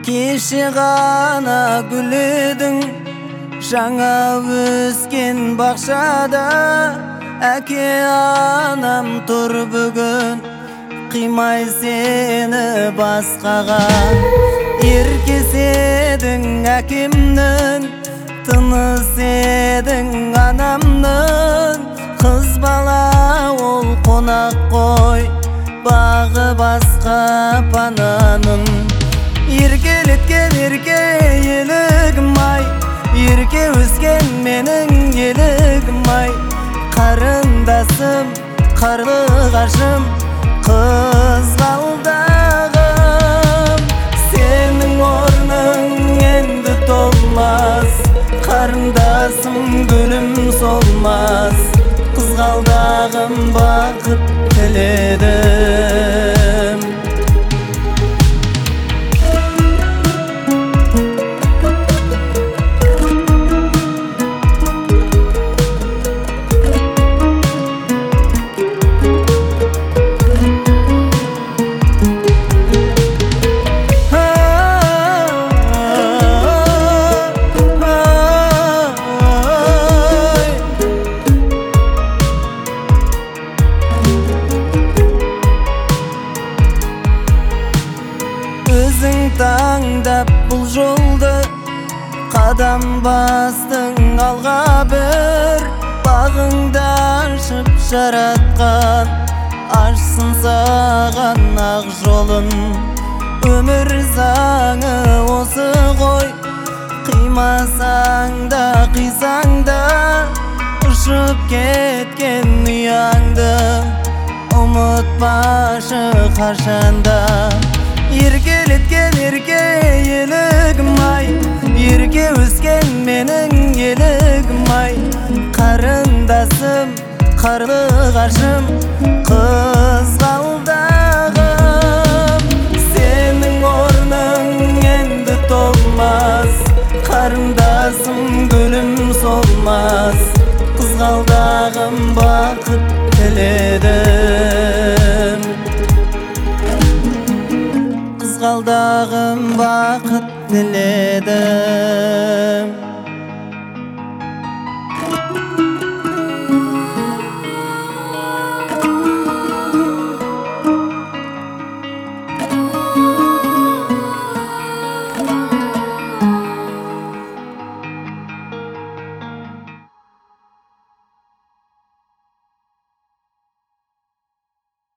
Кеше ғана гүледің жаңа өскен бақшада. Әке анам тұр бүгін, қимай сені басқаға. Еркес едің әкемнің, тыныс едің анамның. Қыз бала ол қонақ қой, бағы басқа пананын. Еркелеткен ерке елігім ай, ерке өскен менің елігім ай. Қарындасым, қарлығашым, қызғалдағым. Сенің орның енді толмас, қарындасым гүлім солмас. Қызғалдағым бақыт тіледім. Өзің таңдап бұл жолды, қадам бастың алға бір. Бағыңды ашып жаратқан, ашсын саған ақ жолын. Өмір заңы осы ғой, қимасаң да қисаң да. Ұшып кеткен ұяңды ұмытпашы қашанда. Еркелеткен ерке елігім ай, ерке өскен менің елігім ай. Қарындасым, қарлығашым, қызғалдағым. Сенің орның енді толмас, қарындасым гүлім солмас. Қызғалдағым бақыт тіледім. Қызғалдағым бақыт тіледім.